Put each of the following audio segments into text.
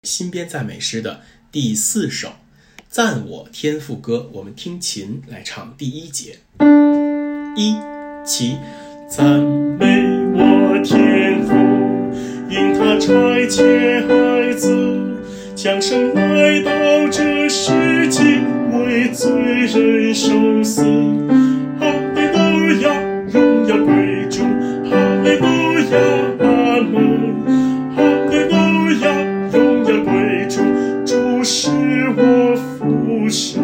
新编赞美诗的第4首赞我天父歌，我们听琴来唱第1节。1起， 赞美我天父，因他差遣孩子降生来到这世界，为罪人受死。哈利路亚，荣耀归主，哈利路亚，阿门。哈利路亚，荣耀归主，主是我父神。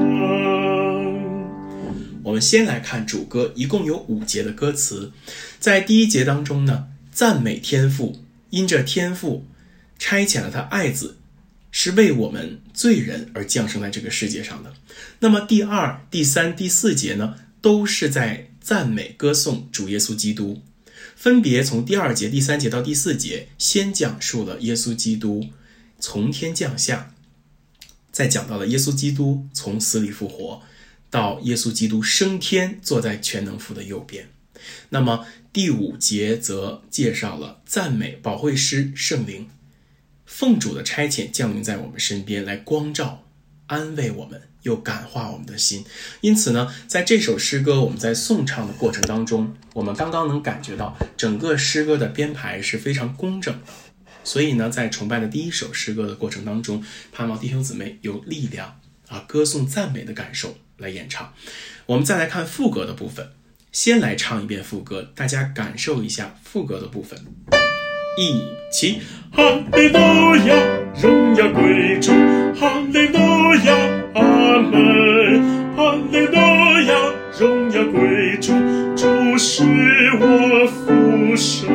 我们先来看主歌，一共有5节的歌词。在第1节当中呢，赞美天父，因着天父差遣了他爱子，是为我们罪人而降生在这个世界上的。那么第2、第3、第4节呢，都是在赞美歌颂主耶稣基督，分别从第2节、第3节到第4节，先讲述了耶稣基督从天降下，再讲到了耶稣基督从死里复活，到耶稣基督升天，坐在全能父的右边。那么第5节则介绍了赞美保惠师圣灵，奉主的差遣降临在我们身边，来光照安慰我们，又感化我们的心。因此呢，在这首诗歌我们在颂唱的过程当中，我们刚刚能感觉到整个诗歌的编排是非常工整的。所以呢，在崇拜的第1首诗歌的过程当中，盼望弟兄姊妹有力量歌颂赞美的感受来演唱。我们再来看副歌的部分，先来唱一遍副歌，大家感受一下副歌的部分。1起， 哈利路亚，荣耀归主，哈利路亚，阿门。哈利路亚，荣耀归主，主是我父神。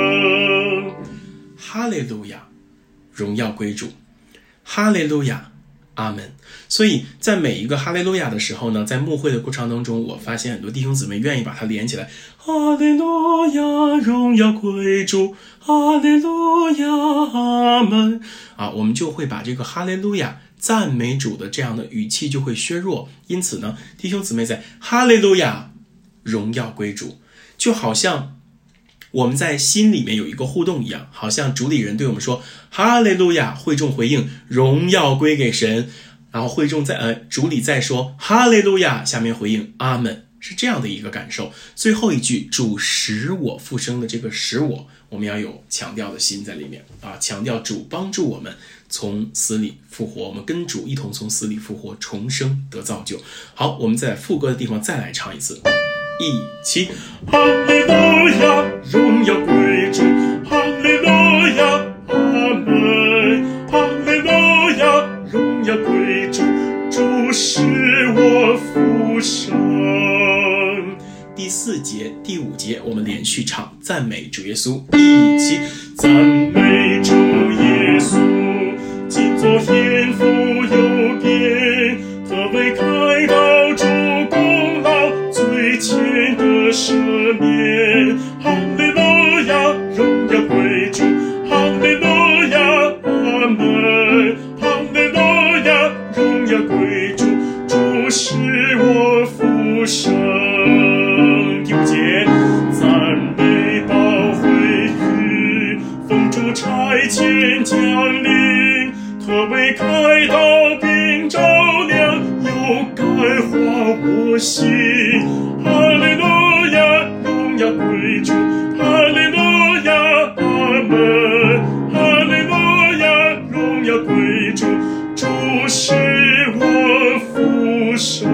哈利路亚，荣耀归主，哈利路亚，阿门。所以在每一个哈利路亚的时候呢，在牧会的过程当中，我发现很多弟兄姊妹愿意把它连起来， 哈利路亚，荣耀归主，哈利路亚，阿门。 我们就会把这个哈利路亚赞美主的这样的语气就会削弱。因此呢，弟兄姊妹在哈利路亚，荣耀归主，就好像我们在心里面有一个互动一样，好像主理人对我们说哈利路亚，会众回应荣耀归给神，然后会众主理再说哈利路亚，下面回应阿门，是这样的一个感受。最后一句主使我复生的这个使我们要有强调的心在里面强调主帮助我们从死里复活，我们跟主一同从死里复活，重生得造就。好，我们在副歌的地方再来唱一次。1起， 哈利路亚，荣耀归主，哈利路亚，阿门。哈利路亚，荣耀归主，主是我父神。 第4节、第5节我们连续唱赞美主耶稣。1起， 赞美主耶稣，今作天父右边，特为开道主功劳，最前的赦免。哈利路亚，荣耀归主，哈利路亚，阿门。哈利路亚，荣耀归主，主是我父神。第5节，赞美保惠师，奉主差遣降临，特为开道并照亮，又感化我心。哈利路亚，荣耀归主，哈利路亚，阿门。哈利路亚，荣耀归主，主是我父神。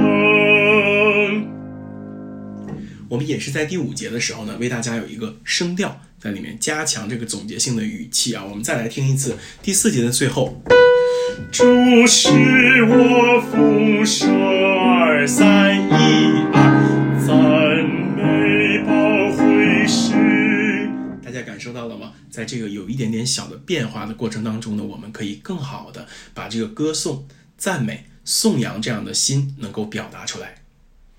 我们也是在第5节的时候呢，为大家有一个声调在里面，加强这个总结性的语气我们再来听一次第4节的最后， 主是我父神。2、3、1、2，赞美保惠师。 大家感受到了吗？在这个有一点点小的变化的过程当中呢，我们可以更好的把这个歌颂、赞美、颂扬这样的心能够表达出来。